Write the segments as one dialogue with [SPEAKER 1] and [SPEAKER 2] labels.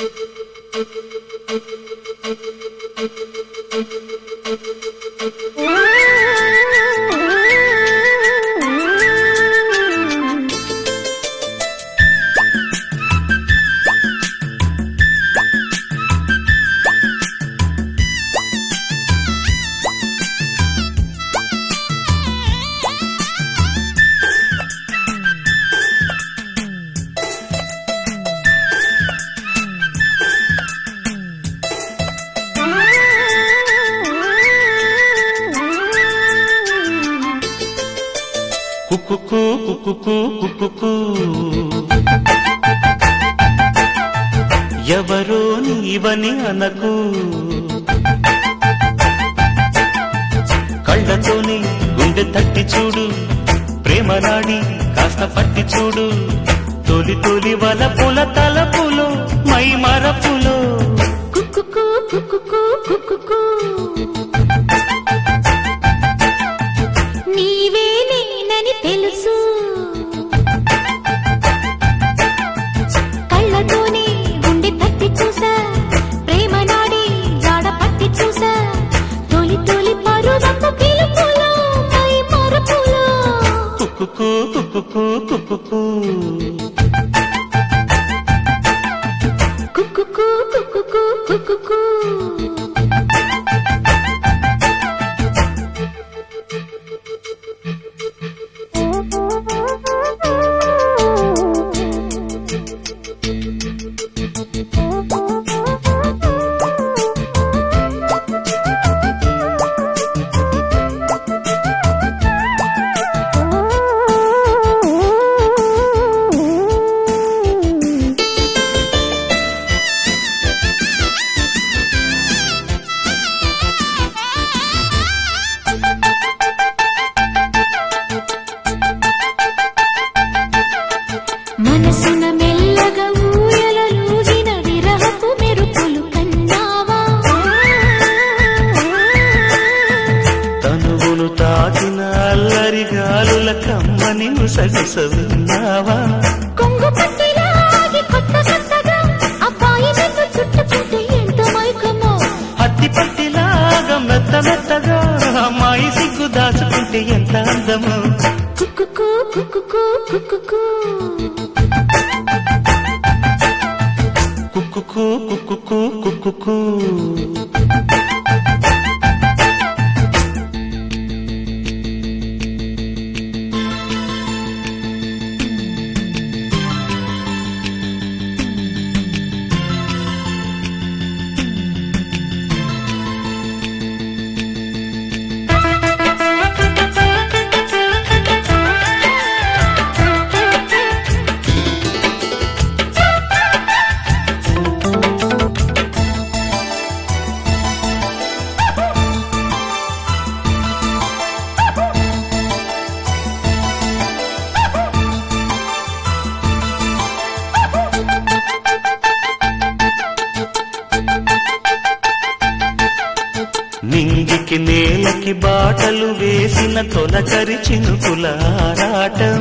[SPEAKER 1] కుకుకు కుకుకు కుకుకు ఎవరో నీవని అనకు కళ్ళతోని గుండె తట్టి చూడు ప్రేమ నాడి కాస్త పట్టి చూడు తొలి తొలి వలపుల తలపులో మై మరపులో
[SPEAKER 2] కుకుకు కుకుకు కుకుకు నీవే నేనని తెలుసు కళ్ళతోనే గుండె తట్టి చూసా ప్రేమ నాడి జాడ పట్టి చూసా తొలి తొలి పరువపు పిలుపులో మై మరపులో
[SPEAKER 1] కుకుకు కుకుకు కుకుకు
[SPEAKER 2] కుకుకు కుకుకు కుకుకు మనసున మెల్లగా ఊయలూగిన విరహపు మెరుపులు కన్నావా
[SPEAKER 1] తనువును తాకిన అల్లరి గాలుల కమ్మని ముసగుసవిన్నావా
[SPEAKER 2] కొంగు పట్టిలాగి కొత్త కొత్తగా అబ్బాయి నిన్ను చుట్టుకుంటే ఎంత మైకమో
[SPEAKER 1] అట్టి పట్టిలాగా మెత్త మెత్తగా అమ్మాయి సిగ్గు దాచుకుంటే ఎంత అందమో
[SPEAKER 2] కుకుకు కుకుకు కుకుకు
[SPEAKER 1] కుకుకు కుకుకు కుకుకు నింగికి నేలకి బాటలు వేసిన తొలకరి చినుకుల ఆరాటం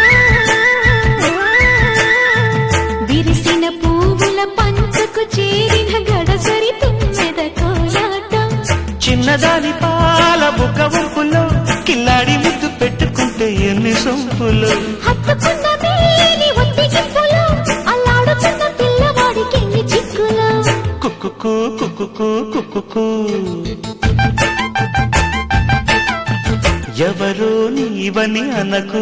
[SPEAKER 2] విరిసిన పువ్వుల పంచకు చేరిన గడసరి తుమ్మెద కోలాటం
[SPEAKER 1] చిన్నదాని పాల బుక్క వంపులో కిల్లాడి ముద్దు పెట్టుకుంటే ఎన్ని సొంపులు
[SPEAKER 2] హత్తుకున్న మేని ఒత్తిగింపులో అల్లాడుతున్న పిల్లవాడికి ఎన్ని చిక్కులో
[SPEAKER 1] కుకుకు కుకుకు కుకుకు ఎవరో నీవని అనకు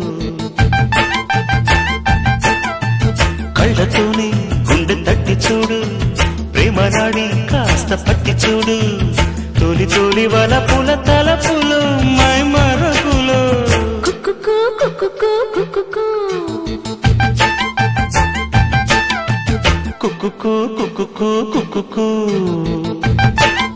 [SPEAKER 1] కళ్ళతోనే గుండె తట్టి చూడు ప్రేమ నాడి కాస్త పట్టి చూడు తొలి తొలి వలపుల తలపులు మై మరపులు
[SPEAKER 2] కుకుకు కుకుకు కుకుకు
[SPEAKER 1] కుకుకు కుకుకు కుకుకు